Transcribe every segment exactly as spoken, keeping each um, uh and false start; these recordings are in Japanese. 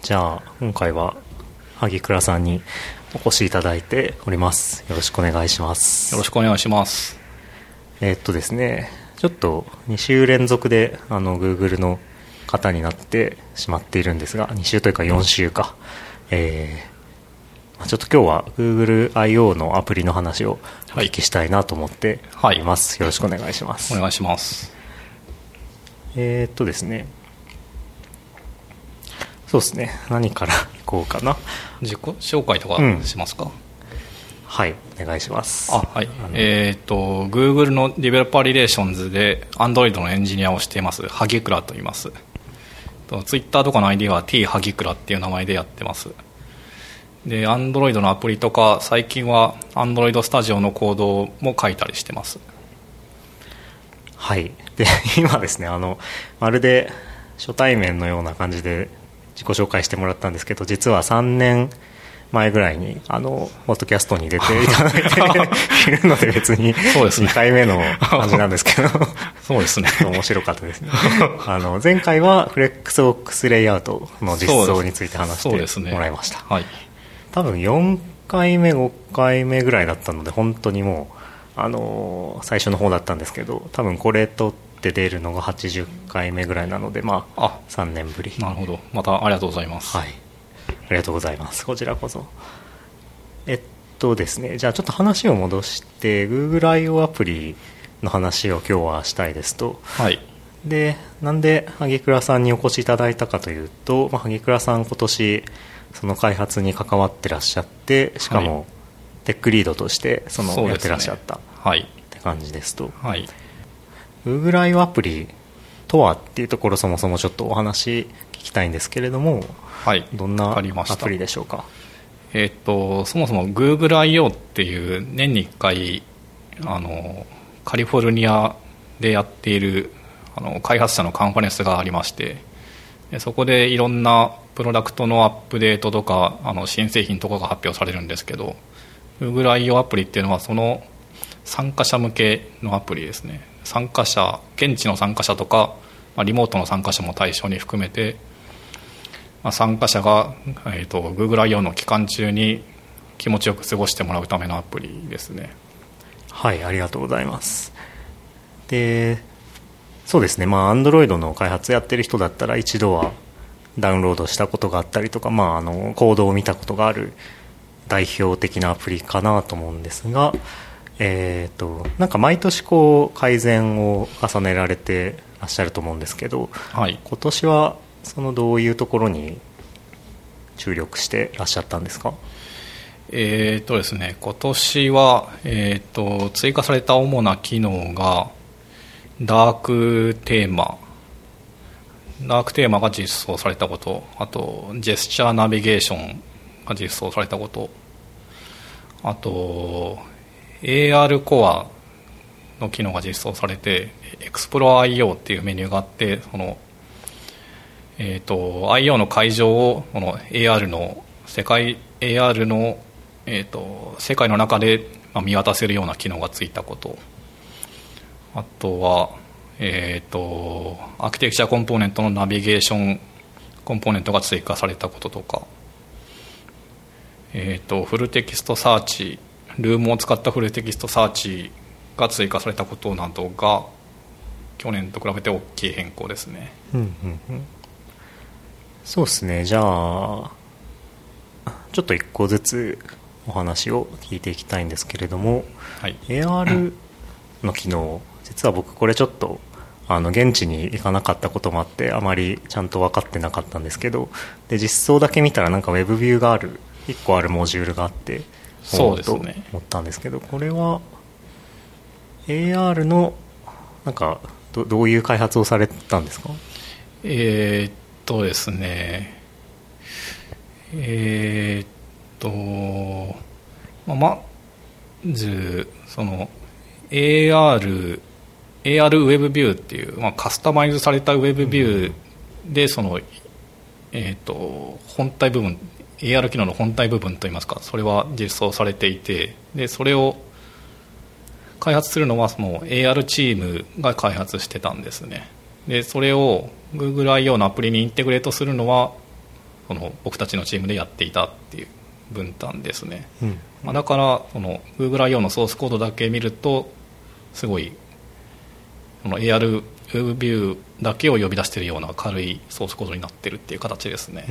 じゃあ今回は萩倉さんにお越しいただいております。よろしくお願いします。 よろしくお願いします。 えー、っとですねちょっとに週連続であの Google の方になってしまっているんですが、に週というかよん週か、えー、ちょっと今日は Google アイオー のアプリの話をお聞きしたいなと思っております、はい、よろしくお願いします。 お願いします。 えー、っとですねそうですね何からいこうかな。 自己紹介とかしますか？うん、 はいお願いします。 あ、はい、えー、っと Google のディベロッパーリレーションズで Android のエンジニアをしています萩倉と言います。Twitter とかの アイディー は T 萩倉っていう名前でやってます。で Android のアプリとか最近は Android Studio のコードも書いたりしてます。 はいで今ですねあのまるで初対面のような感じで自己紹介してもらったんですけど、実はさんねんまえぐらいにあのポッドキャストに出ていただいているので別ににかいめの感じなんですけどそうですね面白かったですねあの前回はフレックスボックスレイアウトの実装について話してもらいました。 はい、 多分よんかいめごかいめぐらいだったので本当にもうあの最初の方だったんですけど、多分これとって出るのがはちじゅっかいめぐらいなので、まあ、あさんねんぶり。 なるほど、またありがとうございます。 はい、ありがとうございます。こちらこそ。えっとですねじゃあちょっと話を戻して Google アイオー アプリの話を今日はしたいですと。 はい。 でなんで萩倉さんにお越しいただいたかというと、まあ、萩倉さん今年その開発に関わってらっしゃって、しかもテックリードとしてそのやってらっしゃったって感じですと。 はい。 Google アイオー アプリとはっていうところ、そもそもちょっとお話聞きたいんですけれども、 はい、 どんなアプリでしょうか？ えー、っとそもそも Google アイオー っていう年にいっかいあのカリフォルニアでやっているあの開発者のカンファレンスがありまして、でそこでいろんなプロダクトのアップデートとかあの新製品とかが発表されるんですけど、 Google アイオー アプリっていうのはその参加者向けのアプリですね。参加者、現地の参加者とか、まあ、リモートの参加者も対象に含めて、まあ、参加者が、えーと、Google アイオー の期間中に気持ちよく過ごしてもらうためのアプリですね。 はい、ありがとうございます。でそうですね、まあ、Android の開発やってる人だったら一度はダウンロードしたことがあったりとか、まあ、あのコードを見たことがある代表的なアプリかなと思うんですが、えー、となんか毎年こう改善を重ねられてらっしゃると思うんですけど、 はい、 今年はそのどういうところに注力してらっしゃったんですか？ えーとですね、今年は、えー、と追加された主な機能がダークテーマダークテーマが実装されたこと、あとジェスチャーナビゲーションが実装されたこと、あとエーアール コアの機能が実装されて Explore アイオー っていうメニューがあって、その、えー、と アイオー の会場をこの エーアール の世界 エーアール の、えー、と世界の中で見渡せるような機能がついたこと、あとは、えー、とアーキテクチャコンポーネントのナビゲーションコンポーネントが追加されたこととか、えー、とフルテキストサーチルームを使ったフルテキストサーチが追加されたことなどが去年と比べて大きい変更ですね。 うんうんうん、そうですね。じゃあちょっと一個ずつお話を聞いていきたいんですけれども、 はい、 エーアール の機能、実は僕これちょっとあの現地に行かなかったこともあってあまりちゃんと分かってなかったんですけど、で実装だけ見たらなんか Web ビューがあるいっこあるモジュールがあって、 そうですね、 思ったんですけど、これは エーアール のなんか ど, どういう開発をされたんですか？ えー、っとですねえー、っとままずその エーアール エーアール ウェブビューっていう、まあ、カスタマイズされたウェブビューでその、えー、っと本体部分エーアール 機能の本体部分といいますか、それは実装されていて、でそれを開発するのはその エーアール チームが開発してたんですね。でそれを Google アイオー のアプリにインテグレートするのはその僕たちのチームでやっていたっていう分担ですね、 うんまあ、だからその Google アイオー のソースコードだけ見るとすごいこの エーアール ビューだけを呼び出しているような軽いソースコードになってるっていう形ですね。 うん、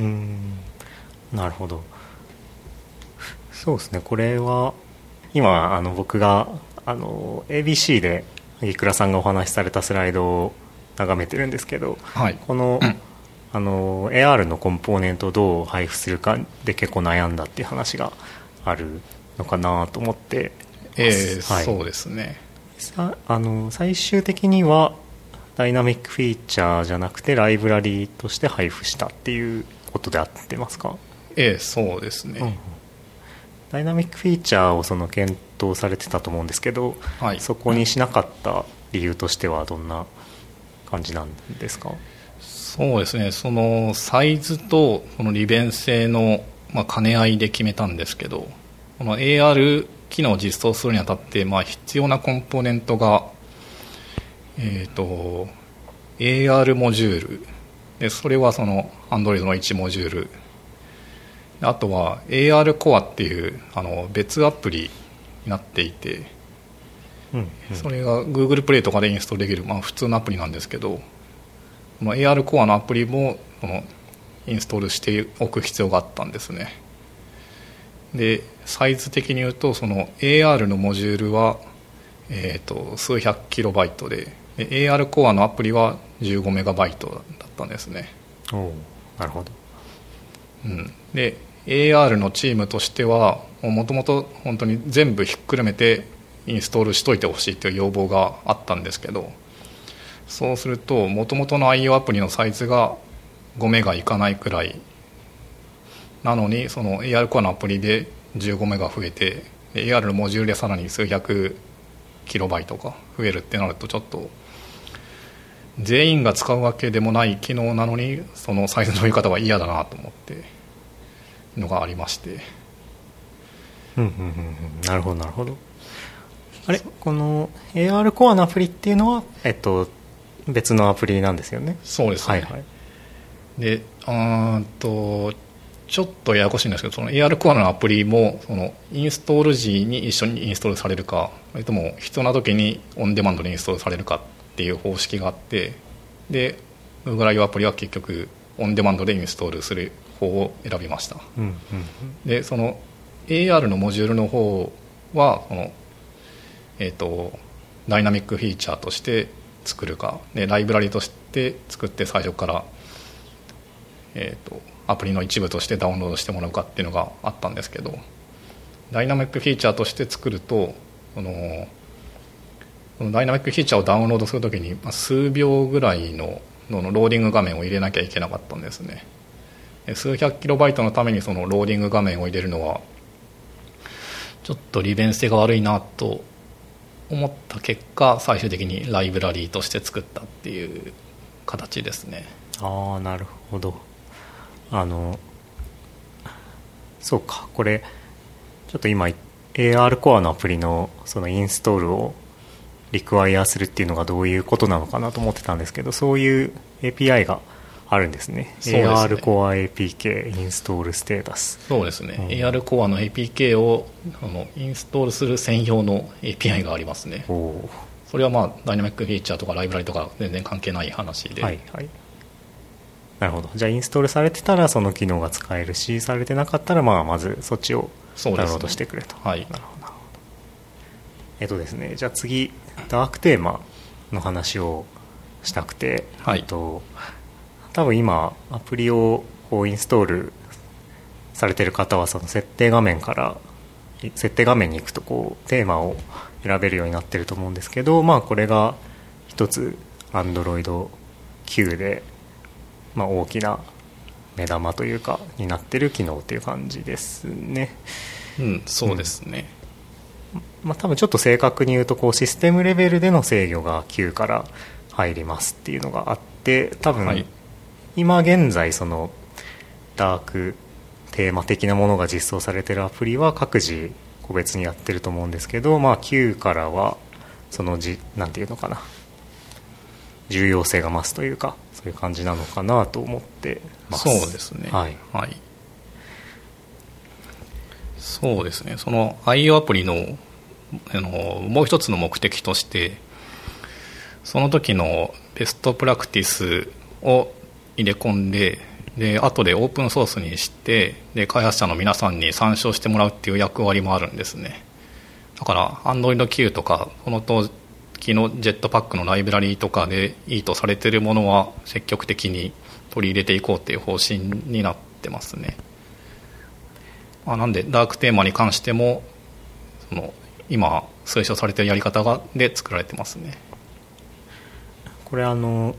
なるほど。そうですね、これは今あの僕があの エービーシー で萩倉さんがお話しされたスライドを眺めてるんですけど、 はい、 この、 うん、 あの エーアール のコンポーネントをどう配布するかで結構悩んだっていう話があるのかなと思ってます、 えーはい、 そうですね。 さあの最終的にはダイナミックフィーチャーじゃなくてライブラリーとして配布したっていうことで合ってますか？ えーそうですね、 うん、ダイナミックフィーチャーをその検討されてたと思うんですけど、 はい、 そこにしなかった理由としてはどんな感じなんですか？ そうですね、そのサイズとその利便性の、まあ、兼ね合いで決めたんですけど、この エーアール 機能を実装するにあたって、まあ、必要なコンポーネントが、えーと、エーアール モジュールで、それはその Android のいちモジュール、あとは エーアール コアっていうあの別アプリになっていて、 うんうん、 それが Google プレイとかでインストールできる、まあ、普通のアプリなんですけど、この エーアール コアのアプリもこのインストールしておく必要があったんですね。でサイズ的に言うとその エーアール のモジュールは、えー、と数百キロバイトで、で エーアール コアのアプリはじゅうごメガバイトだったんですね。 おなるほど、 うん、で エーアール のチームとしてはもともと本当に全部ひっくるめてインストールしといてほしいという要望があったんですけど、そうするともともとの アイオー アプリのサイズがごメガいかないくらいなのに、その エーアール コアのアプリでじゅうごメガ増えて エーアール のモジュールでさらに数百キロバイトが増えるってなると、ちょっと全員が使うわけでもない機能なのにそのサイズの増え方は嫌だなと思ってのがありまして、 うんうんうんうん、なるほどなるほど。あれこの エーアール コアのアプリっていうのは、えっと、別のアプリなんですよね？ そうですね、はいはい、であーとちょっとややこしいんですけど、その エーアール コアのアプリもそのインストール時に一緒にインストールされるか、それとも必要な時にオンデマンドでインストールされるかっていう方式があって、で Google アイオー アプリは結局オンデマンドでインストールする方を選びました、 うんうんうん、 でその エーアール のモジュールの方はその、えーと、ダイナミックフィーチャーとして作るかでライブラリとして作って最初から、えーとアプリの一部としてダウンロードしてもらうかっていうのがあったんですけど、ダイナミックフィーチャーとして作るとそのそのダイナミックフィーチャーをダウンロードするときに数秒ぐらい の, のローディング画面を入れなきゃいけなかったんですね。数百キロバイトのためにそのローディング画面を入れるのはちょっと利便性が悪いなと思った結果、最終的にライブラリーとして作ったっていう形ですね。 ああ、なるほど。あのそうか、これちょっと今 エーアール コアのアプリのそのインストールをリクワイアするっていうのがどういうことなのかなと思ってたんですけど、そういう エーピーアイ があるんですね。 そうですね、 エーアール コア エーピーケー インストールステータス。 そうですね、 うん、 エーアール コアの エーピーケー をあのインストールする専用の エーピーアイ がありますね。 おそれはまあダイナミックフィーチャーとかライブラリとか全然関係ない話で、 はいはい、なるほど。じゃあインストールされてたらその機能が使えるし、されてなかったらまあまずそっちをダウンロードしてくれと。 はい、 なるほどなるほど。えっとですね、じゃあ次ダークテーマの話をしたくて、 はい、 えっと多分今アプリをこうインストールされてる方はその設定画面から設定画面に行くとこうテーマを選べるようになってると思うんですけど、まあこれが一つ アンドロイドキュー で、まあ、大きな目玉というかになってる機能っていう感じですね。 うん、そうですね、 うん、まあ、多分ちょっと正確に言うとこうシステムレベルでの制御が キュー から入りますっていうのがあって、多分、はい、今現在そのダークテーマ的なものが実装されているアプリは各自個別にやってると思うんですけど、まあ、キュー からはそのじなんていうのかな、 重要性が増すというか、そういう感じなのかなと思ってます。 そうですね、 はい、 はい、そうですね。その アイオー アプリの、あのもう一つの目的として、その時のベストプラクティスを入れ込んで、で後でオープンソースにして、で開発者の皆さんに参照してもらうっていう役割もあるんですね。だから Android Q とかその時の Jetpack のライブラリーとかでいいとされているものは積極的に取り入れていこうっていう方針になってますね。まあ、なんでダークテーマに関してもその今推奨されているやり方がで作られてますね。 これあの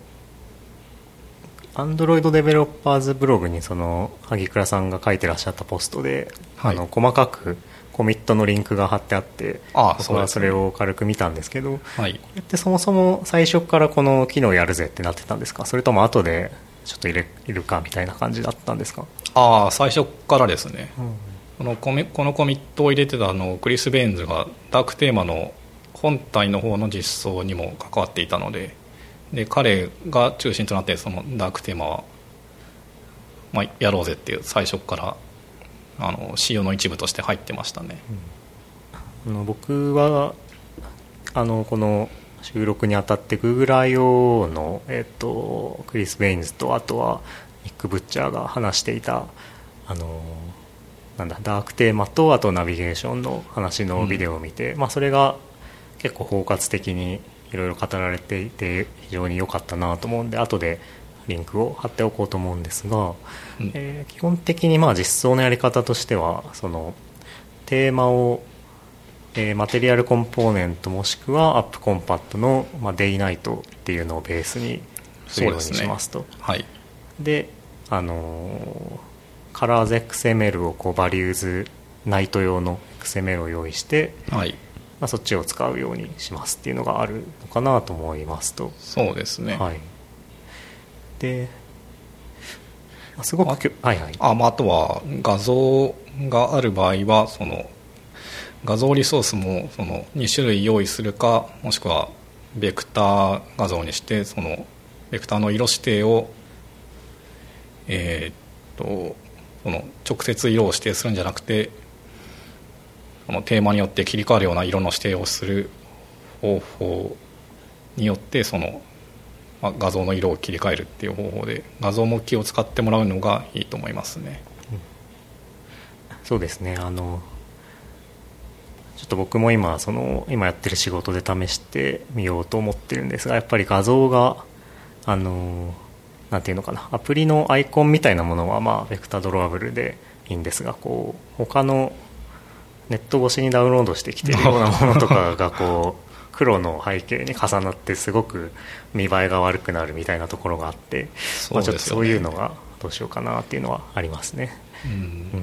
Android デベロッパーズブログにその萩倉さんが書いてらっしゃったポストで、はい、あの細かくコミットのリンクが貼ってあって、ああ僕はそれを軽く見たんですけど、はい、これってそもそも最初からこの機能やるぜってなってたんですか、それとも後でちょっと入れ入れるかみたいな感じだったんですか。 ああ、最初からですね、うん、このコミ、このコミットを入れてたあのクリス・ベインズがダークテーマの本体の方の実装にも関わっていたので、で彼が中心となってそのダークテーマは、まあ、やろうぜっていう最初からあの仕様の一部として入ってましたね。 うん、あの僕はあのこの収録にあたって Google アイオー の、えっと、クリス・ベインズとあとはニック・ブッチャーが話していたあのなんだダークテーマとあとナビゲーションの話のビデオを見て、うんまあ、それが結構包括的にいろいろ語られていて非常に良かったなと思うんで後でリンクを貼っておこうと思うんですが、うんえー、基本的にまあ実装のやり方としてはそのテーマを、えー、マテリアルコンポーネントもしくはアップコンパットの、まあ、デイナイトっていうのをベースにするようにしますと。 そうですね。はい、 であのー、カラーズ エックスエムエル をこうバリューズナイト用の エックスエムエル を用意して、 はいまあ、そっちを使うようにしますっていうのがあるのかなと思いますと。 そうですね、 はい、で、まあ、すごくあ,、はいはいあまあ、あとは画像がある場合はその画像リソースもそのに種類用意するかもしくはベクター画像にしてそのベクターの色指定を、えー、っとその直接色を指定するんじゃなくてこのテーマによって切り替わるような色の指定をする方法によってその、まあ、画像の色を切り替えるっていう方法で画像模型を使ってもらうのがいいと思いますね。 うん、そうですね。あのちょっと僕も今その今やってる仕事で試してみようと思ってるんですがやっぱり画像があのなんていうのかなアプリのアイコンみたいなものはまあベクタードロワブルでいいんですがこう他のネット越しにダウンロードしてきているようなものとかがこう黒の背景に重なってすごく見栄えが悪くなるみたいなところがあって、まあ、ちょっとそういうのがどうしようかなっていうのはありますね。うんうん、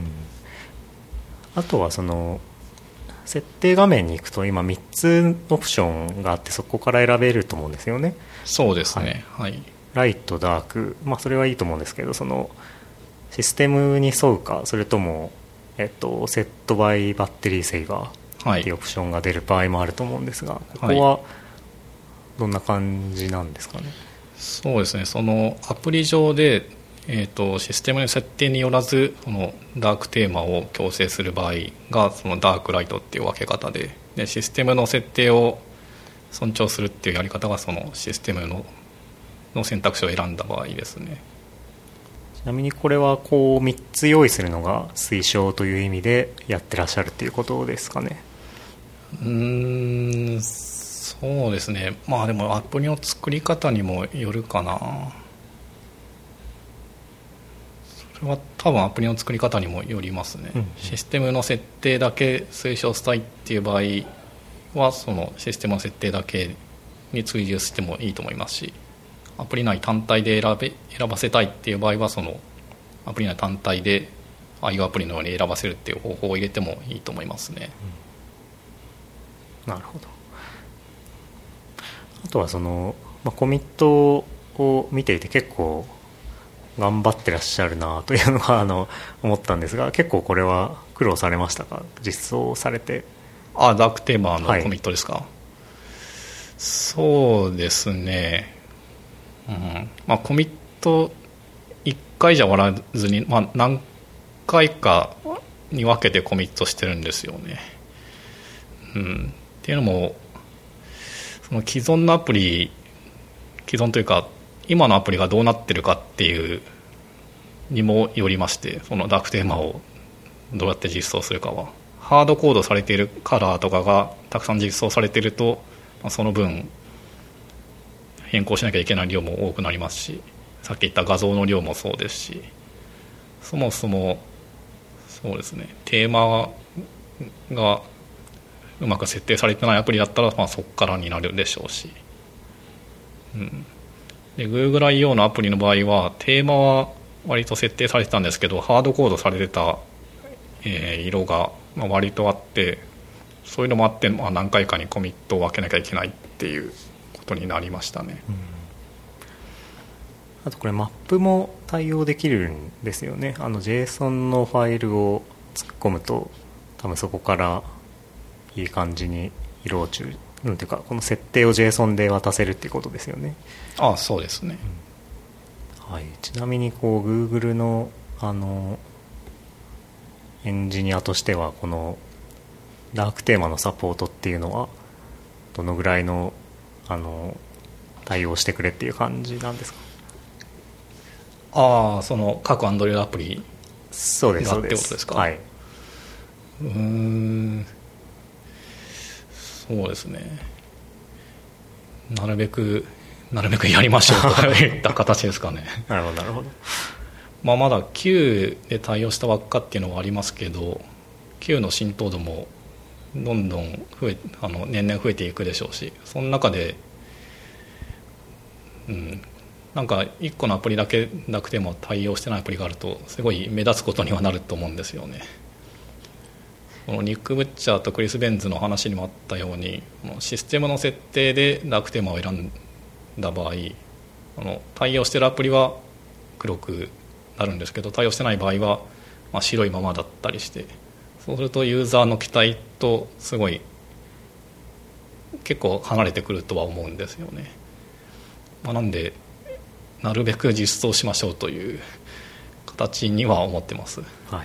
あとはその設定画面に行くと今みっつオプションがあってそこから選べると思うんですよね。 そうですね、はいはい、 ライトダーク、まあ、それはいいと思うんですけどそのシステムに沿うかそれともえっと、セットバイバッテリーセーバーっていうオプションが出る場合もあると思うんですが、はい、ここはどんな感じなんですかね。 そうですね。そのアプリ上で、えーと、システムの設定によらずそのダークテーマを強制する場合がそのダークライトっていう分け方 で, でシステムの設定を尊重するっていうやり方がそのシステム の, の選択肢を選んだ場合ですね。 ちなみにこれはこうみっつ用意するのが推奨という意味でやってらっしゃるっていうことですかね。 うーんそうですね。まあでもアプリの作り方にもよるかな。それは多分アプリの作り方にもよりますね、うんうん、システムの設定だけ推奨したいっていう場合はそのシステムの設定だけに追従してもいいと思いますしアプリ内単体で選べ選ばせたいっていう場合はそのアプリ内単体で アイオー アプリのように選ばせるっていう方法を入れてもいいと思いますね、 うん、なるほど。あとはその、まあ、コミットを見ていて結構頑張ってらっしゃるなというのがあの思ったんですが結構これは苦労されましたか実装されて。 あダークテーマのコミットですか、はい、そうですね。 うんまあ、コミットいっかいじゃ終わらずに、まあ、何回かに分けてコミットしてるんですよね、うん、っていうのもその既存のアプリ既存というか今のアプリがどうなってるかっていうにもよりまして、そのダークテーマをどうやって実装するかはハードコードされているカラーとかがたくさん実装されていると、まあ、その分変更しなきゃいけない量も多くなりますし、さっき言った画像の量もそうですし、そもそもそうですね、テーマがうまく設定されてないアプリだったら、まあ、そこからになるでしょうし、うん、で Google アイオー のアプリの場合はテーマは割と設定されてたんですけど、ハードコードされてた、えー、色が割とあって、そういうのもあって、まあ、何回かにコミットを分けなきゃいけないっていうことになりましたね、うん、 あとこれマップも対応できるんですよね。あの JSON のファイルを突っ込むと多分そこからいい感じに色を中なんていうかこの設定を JSON で渡せるっていうことですよね。 ああそうですね、 うんはい、ちなみにこう Google のあのエンジニアとしてはこのダークテーマのサポートっていうのはどのぐらいのあの対応してくれっていう感じなんですか？ ああその各 Android アプリそうですそうですってことですか？ はい、 うーんそうですね、なるべくなるべくやりましょうといった形ですかねなるほどなるほど、 まあ、まだ Q で対応したばっかっていうのはありますけど Q の浸透度もどんどん増えあの年々増えていくでしょうし、その中で、うん、なんかいっこのアプリだけなくても対応してないアプリがあるとすごい目立つことにはなると思うんですよね。このニック・ブッチャーとクリス・ベンズの話にもあったようにシステムの設定でダークテーマを選んだ場合あの対応しているアプリは黒くなるんですけど対応してない場合は、まあ、白いままだったりして、そうするとユーザーの期待とすごい結構離れてくるとは思うんですよね、まあ、なんでなるべく実装しましょうという形には思ってます。 はい、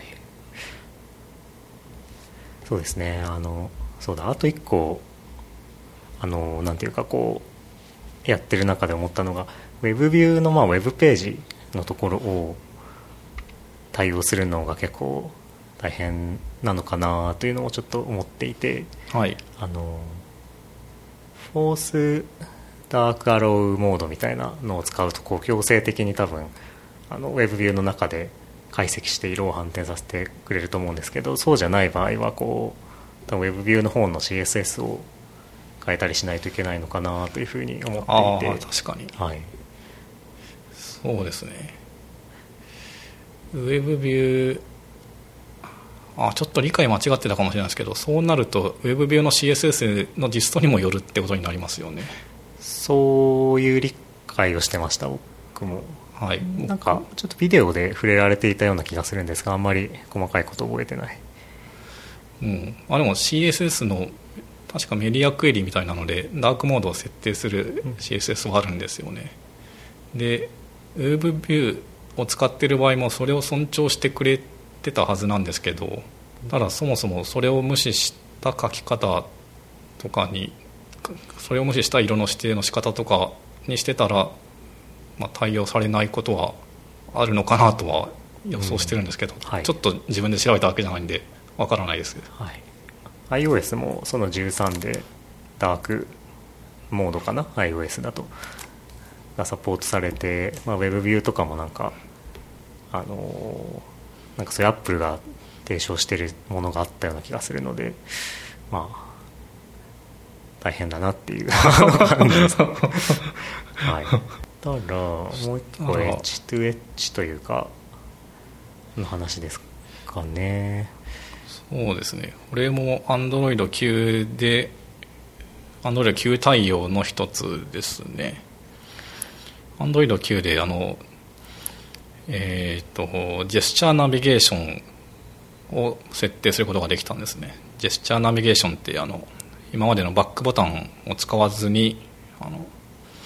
そうですね。あのそうだあといっこあのなんていうかこうやってる中で思ったのが Web ビューのまあ Web ページのところを対応するのが結構大変なのかなというのをちょっと思っていて、 はい、 あのフォースダークアローモードみたいなのを使うとこう強制的に多分あの Web ビューの中で解析して色を反転させてくれると思うんですけど、そうじゃない場合はこう多分 Web ビューの方の シーエスエス を変えたりしないといけないのかなというふうに思っていて、 あ確かに、 はい、 そうですね。ウェブビューあちょっと理解間違ってたかもしれないですけど、そうなるとウェブビューの シーエスエス の実装にもよるってことになりますよね。 そういう理解をしてました僕も。 はい、 なんかちょっとビデオで触れられていたような気がするんですが、あんまり細かいこと覚えてない、 うんまあ、でも シーエスエス の確かメディアクエリみたいなのでダークモードを設定する シーエスエス はあるんですよね。で Web ビューを使っている場合もそれを尊重してくれてたはずなんですけど、ただそもそもそれを無視した書き方とかにそれを無視した色の指定の仕方とかにしてたら、まあ、対応されないことはあるのかなとは予想してるんですけど、うんはい、ちょっと自分で調べたわけじゃないんでわからないです、 はい、iOS もそのじゅうさんでダークモードかな iOS だとがサポートされて、まあ、Web ビューとかもなんかあのー、なんかそういう Apple が提唱しているものがあったような気がするので、まあ大変だなっていう感じですねはいただもう一個 エッジトゥエッジ というかの話ですかね。 そうですね、これも アンドロイドきゅう で アンドロイドきゅう 対応の一つですね。 アンドロイドきゅう であのえー、とジェスチャーナビゲーションを設定することができたんですね。ジェスチャーナビゲーションってあの今までのバックボタンを使わずにあの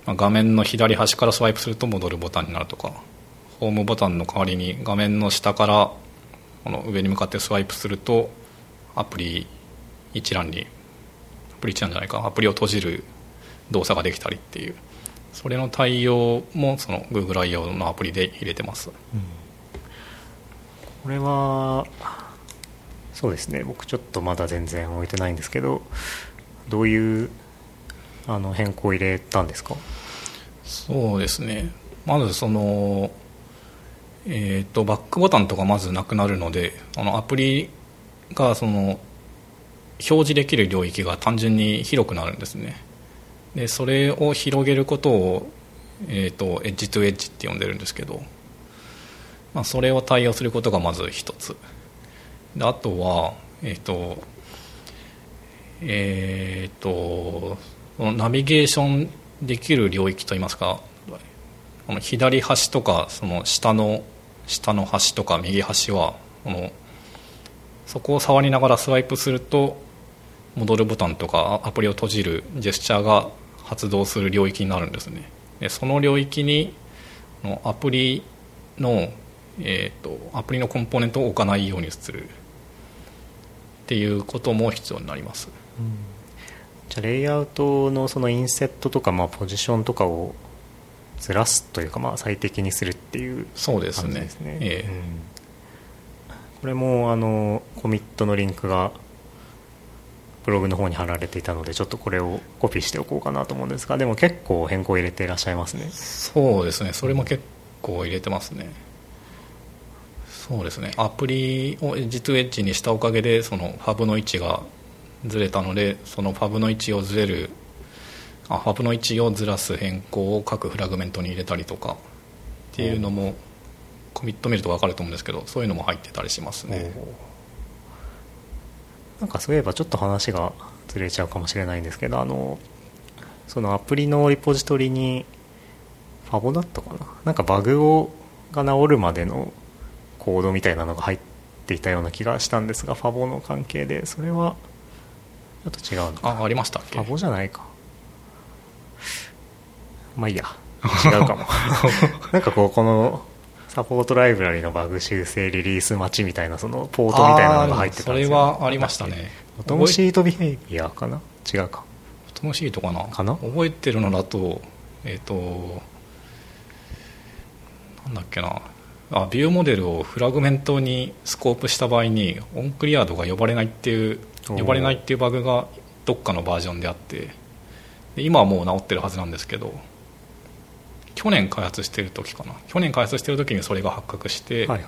画面の左端からスワイプすると戻るボタンになるとか、ホームボタンの代わりに画面の下からこの上に向かってスワイプするとアプリ一覧にアプリ一覧じゃないかアプリを閉じる動作ができたりっていう、それの対応もその Google 愛用のアプリで入れてます、うん、 これはそうですね、僕ちょっとまだ全然置いてないんですけど、どういうあの変更を入れたんですか？ そうですね、まずその、えー、とバックボタンとかまずなくなるので、あのアプリがその表示できる領域が単純に広くなるんですね。でそれを広げることを、えー、とエッジトゥエッジって呼んでるんですけど、まあ、それを対応することがまず一つで、あとはえっ、ー、とえっ、ー、とナビゲーションできる領域といいますか、この左端とかその下の下の端とか右端はこのそこを触りながらスワイプすると戻るボタンとかアプリを閉じるジェスチャーが発動する領域になるんですね。でその領域にのアプリの、えー、とアプリのコンポーネントを置かないようにするっていうことも必要になります、うん、 じゃあレイアウトのそのインセットとか、まあ、ポジションとかをずらすというか、まあ、最適にするっていう感じですね。そうですね、ええ、うん、これもあのコミットのリンクがブログの方に貼られていたので、ちょっとこれをコピーしておこうかなと思うんですが、でも結構変更入れていらっしゃいますね。 そうですね、それも結構入れてますね。そうですね、アプリをエッジトゥエッジにしたおかげでそのファブの位置がずれたので、そのファブの位置をずれるあファブの位置をずらす変更を各フラグメントに入れたりとかっていうのもコミット見ると分かると思うんですけど、そういうのも入ってたりしますね。 なんかそういえばちょっと話がずれちゃうかもしれないんですけど、あのそのアプリのリポジトリにファボだったかな、なんかバグをが治るまでのコードみたいなのが入っていたような気がしたんですが、ファボの関係でそれはちょっと違うのかな。 あ、ありましたっけ？ ファボじゃないか、まあいいや、違うかもなんかこうこのサポートライブラリのバグ修正リリース待ちみたいなそのポートみたいなのが入ってたんですよ。 それはありましたね。 オトモシートビヘイビアかな、違うか、 オトモシートかなかな、 覚えてるのだとえっ、ー、となんだっけなあ、ビューモデルをフラグメントにスコープした場合にオンクリア度が呼ばれないっていう呼ばれないっていうバグがどっかのバージョンであって、で今はもう治ってるはずなんですけど、去年開発してる時かな去年開発してる時にそれが発覚して、はいはい、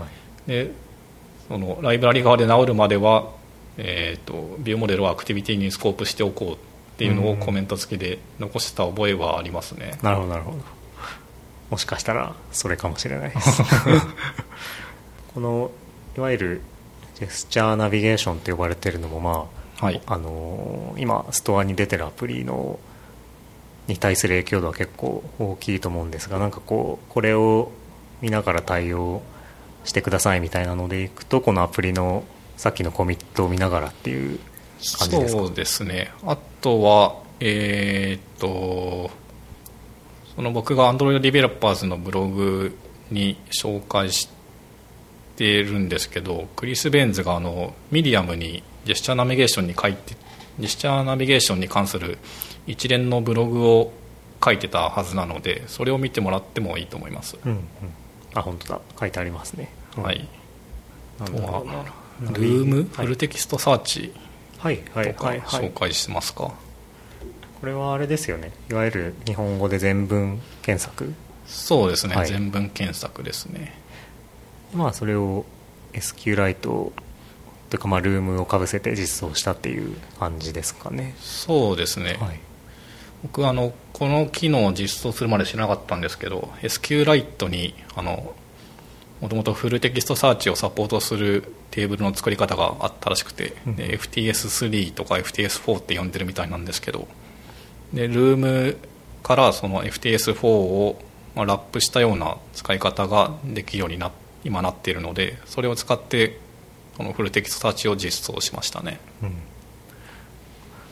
でそのライブラリ側で治るまでは、えー、とビューモデルをアクティビティにスコープしておこうっていうのをコメント付きで残した覚えはありますね。 なるほどなるほど、もしかしたらそれかもしれないですこのいわゆるジェスチャーナビゲーションと呼ばれているのも、まあはい、あの今ストアに出てるアプリのに対する影響度は結構大きいと思うんですが、なんかこうこれを見ながら対応してくださいみたいなのでいくと、このアプリのさっきのコミットを見ながらっていう感じですか？ そうですね。あとはえー、っとその僕が Android Developers のブログに紹介してるんですけど、クリス・ベンズがあのミディアムにジェスチャーナビゲーションに書いてジェスチャーナビゲーションに関する一連のブログを書いてたはずなので、それを見てもらってもいいと思います、 うんうん、あ本当だ、書いてありますね、 うん、はい。あとはルーム、はい、フルテキストサーチとか紹介しますか？ これはあれですよね、いわゆる日本語で全文検索。 そうですね、はい、全文検索ですね。 まあそれを エスキューライトというか、まあルームをかぶせて実装したっていう感じですかね。 そうですね、はい、僕あのこの機能を実装するまで知らなかったんですけど、 エスキューライト にあのもともとフルテキストサーチをサポートするテーブルの作り方があったらしくて、うん、で エフティーエススリー とか エフティーエスフォー って呼んでるみたいなんですけど、でルームからその エフティーエスフォー をラップしたような使い方ができるようにな今なっているので、それを使ってこのフルテキストサーチを実装しましたね、うん、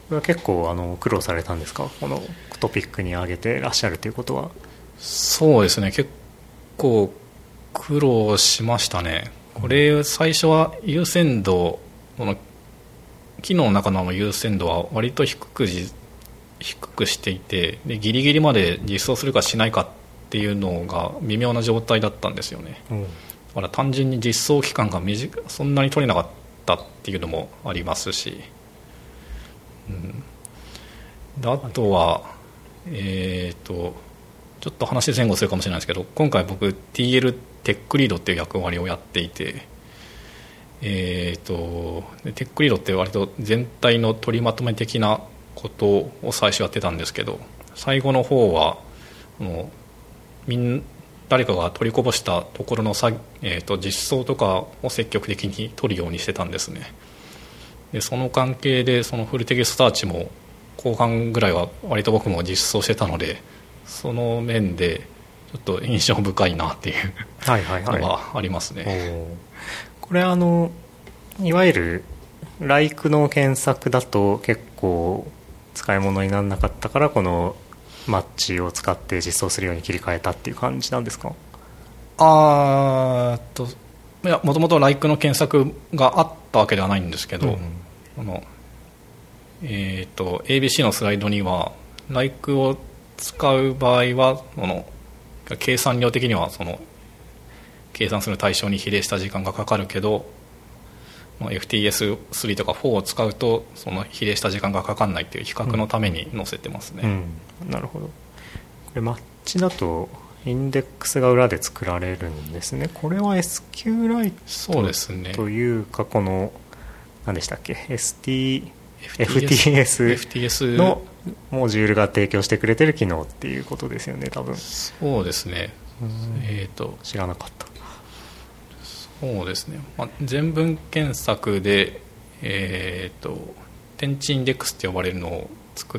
れは結構あの苦労されたんですか、このトピックに挙げてらっしゃるということは。 そうですね、結構苦労しましたね。これ最初は優先度、この機能の中の優先度は割と低くじ低くしていて、でギリギリまで実装するかしないかっていうのが微妙な状態だったんですよね、うん、だから単純に実装期間が短そんなに取れなかったっていうのもありますし、うん、であとは、えーとちょっと話前後するかもしれないですけど、今回僕 ティーエル テックリードっていう役割をやっていて、えーとテックリードって割と全体の取りまとめ的なことを最初やってたんですけど、最後の方はもうみん誰かが取りこぼしたところのさ、えーと実装とかを積極的に取るようにしてたんですね。でその関係でそのフルテキストサーチも後半ぐらいは割と僕も実装してたので、その面でちょっと印象深いなっていうのがありますね。はいはいはい、 これあのいわゆるライクの検索だと結構使い物にならなかったから、このマッチを使って実装するように切り替えたっていう感じなんですか。 あーといや、もともとライクの検索があったわけではないんですけど、うん、あのえーと エービーシー のスライドにはライクを使う場合はその計算量的にはその計算する対象に比例した時間がかかるけど、エフティーエススリー とかフォーを使うとその比例した時間がかかんないっていう比較のために載せてますね、 うんうん、なるほど。これマッチだとインデックスが裏で作られるんですね。これは エスキュー ライトというか、この何でしたっけ エスティーエフティーエス のモジュールが提供してくれてる機能っていうことですよね、多分。 そうですね、えーと知らなかった。 そうですね、まあ、全文検索で、えーと天地インデックスって呼ばれるのを作って、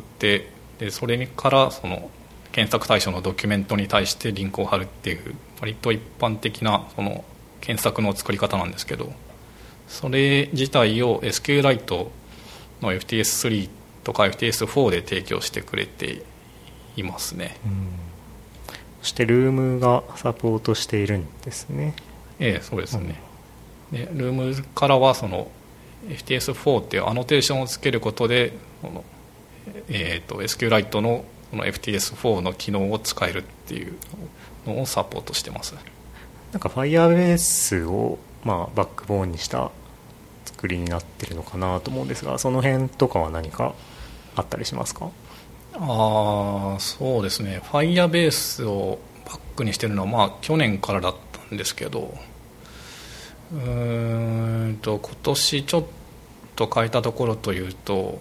でそれからその検索対象のドキュメントに対してリンクを貼るっていう割と一般的なその検索の作り方なんですけど、それ自体を エスキュー ライトの エフティーエススリー とか エフティーエスフォー で提供してくれていますね。うん、 そしてルームがサポートしているんですね。 ええ、そうですね、うん、でルームからはその エフティーエスフォー っていうアノテーションをつけることでこの、えー、と エスキュー ライトのこの エフティーエスフォー の機能を使えるっていうのをサポートしてます。 なんか Firebase を、まあ、バックボーンにした作りになってるのかなと思うんですが、その辺とかは何かあったりしますか。 あそうですね、Firebase をバックにしてるのは、まあ、去年からだったんですけど、うーんと今年ちょっと変えたところというと、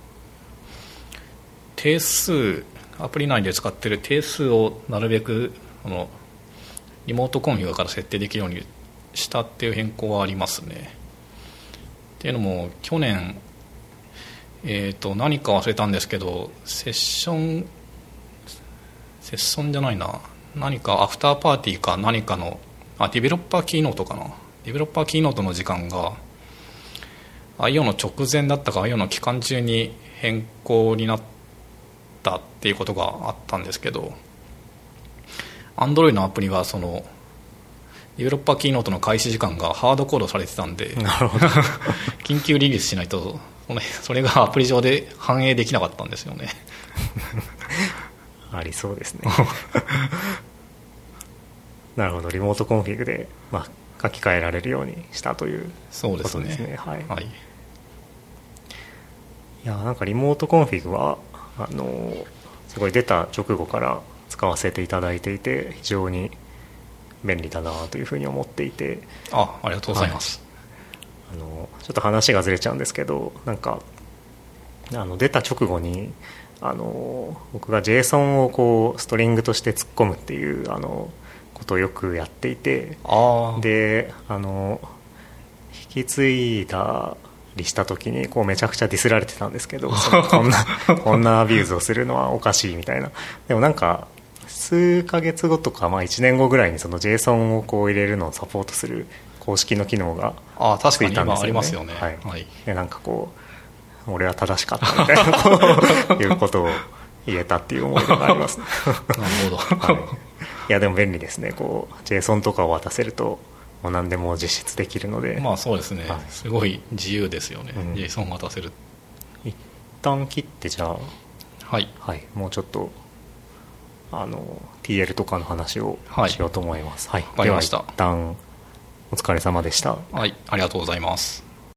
定数アプリ内で使っている定数をなるべくこのリモートコンフィグから設定できるようにしたっていう変更はありますね。っていうのも去年、えー、と何か忘れたんですけど、セッションセッションじゃないな何かアフターパーティーか何かのあディベロッパーキーノートかなディベロッパーキーノートの時間が アイオー の直前だったか アイオー の期間中に変更になったっていうことがあったんですけど、 Android のアプリはそのディベロッパーキーノートの開始時間がハードコードされてたんで、 なるほど緊急リリースしないとそれがアプリ上で反映できなかったんですよねありそうですねなるほど、リモートコンフィグで、まあ、書き換えられるようにしたということですね。そうですね、はい、はい、いやなんかリモートコンフィグはあのすごい出た直後から使わせていただいていて、非常に便利だなというふうに思っていて。 あ、ありがとうございます、 はい、あのちょっと話がずれちゃうんですけど、なんかあの出た直後にあの僕が JSON をこうストリングとして突っ込むっていうあのことをよくやっていて、 あであの引き継いだりした時にこうめちゃくちゃディスられてたんですけどこんなこんなアビューズをするのはおかしいみたいな。でもなんか数ヶ月後とか、まあ、いちねんごぐらいにその JSON をこう入れるのをサポートする公式の機能がついたんですよね。 あ確かに今ありますよね、 はいはい、でなんかこう俺は正しかったみたいなこういうことを言えたっていう思いがありますなるほど、 はい、いやでも便利ですね。こう JSON とかを渡せるともう何でも実質できるので、 まあそうですね、 はい、 すごい自由ですよね、うん、JSON 渡せる。 一旦切ってじゃあはい、 はい、もうちょっとあの ティーエル とかの話をしようと思います。はい、 わかりました。 では一旦お疲れ様でした。 はい、ありがとうございます。